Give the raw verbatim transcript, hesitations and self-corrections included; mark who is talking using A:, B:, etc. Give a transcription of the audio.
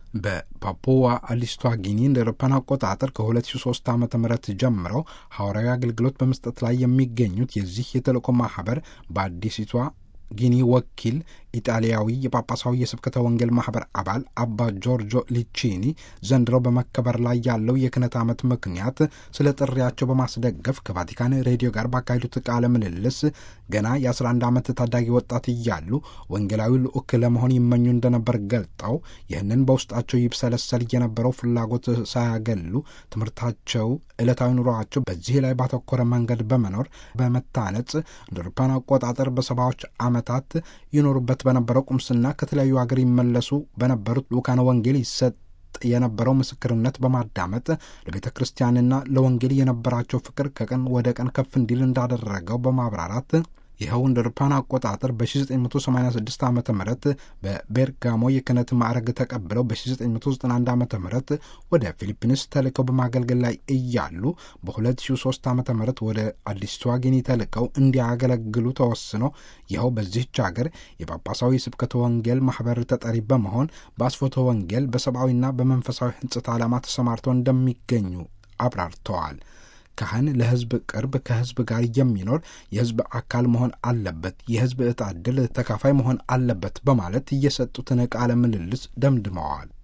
A: በፓፑዋ አዲስቷ ጊኒ እንደ አውሮፓውያን አቆጣጠር ከሁለት ሺህ ሶስት ዓመተ ምህረት ጀምረው ሐዋርያዊ አገልግሎት በመስጠት ላይ የሚገኙት የዚህ የተልእኮ ማህበር በአዲሲቷ ጊኒ ወኪል ኢጣሊያዊ የጳጳሳዊ የስብከተ ወንጌል ማህበር አባል አባ ጆርጆ ሊቺኒ ዘንድሮ በመከበር ላይ ያለው የክህነት ዓመት ምክንያት ስለ ጥሪያቸው በማስደገፍ ከቫቲካን ሬዲዮ ጋር ባካሄዱት ቃለ ምልልስ ገና የአስራ አንድ ዓመት ታዳጊ ወጣት እያሉ ወንጌላዊ ልዑክ ለመሆን ይመኙ እንደነበር ገልጠው ይህንን በውስጣቸው ይብሰለሰል የነበረው ፍላጎት ሳያገሉ ትምህርታቸው፣ ዕለታዊ ኑሯቸው በዚህ ላይ ባተኮረ መንገድ በመኖር በመታነጽ እንደ አውሮፓውያን አቆጣጠር በሰባዎች ዓመታት ይኖሩበት በነበረው ቁምስና ከተለያዩ ሀገር ይመለሱ በነበሩት ልኡካነ ወንጌል ይሰጥ የነበረው ምስክርነት በማዳመጥ ለቤተ ክርስቲያንና ለወንጌል የነበራቸው ፍቅር ከቀን ወደ ቀን ከፍ እንዲል እንዳደረገው በማብራራት ይኸው እንደ አውሮፓውያን አቆጣጠር በ1986 ዓመተ ምህረት በቤርጋሞ የክህነት ማዕረግ ተቀብለው በ1991 ዓመተ ምህረት ወደ ፊሊፒንስ ተልከው በማገልገል ላይ እያሉ በ2003 ዓመተ ምህረት ወደ አዲስቷ ጊኒ ተልከው እንዲያገለግሉ ተወስኖ ይኸው በዚህች ሀገር የጳጳሳዊ ስብከተ ወንጌል ማህበር ተጠሪ በመሆን በአስፎተ ወንጌል በሰብአዊና በመንፈሳዊ ሕንጽት ዓላማ ተሰማርተው እንደሚገኙ አብራርተዋል። ካህን ለሕዝብ ቅርብ፣ ከሕዝብ ጋር የሚኖር የሕዝብ አካል መሆን አለበት፣ የሕዝብ ዕጣ ዕድል ተካፋይ መሆን አለበት በማለት እየሰጡትን ቃለ ምልልስ ደምድመዋል።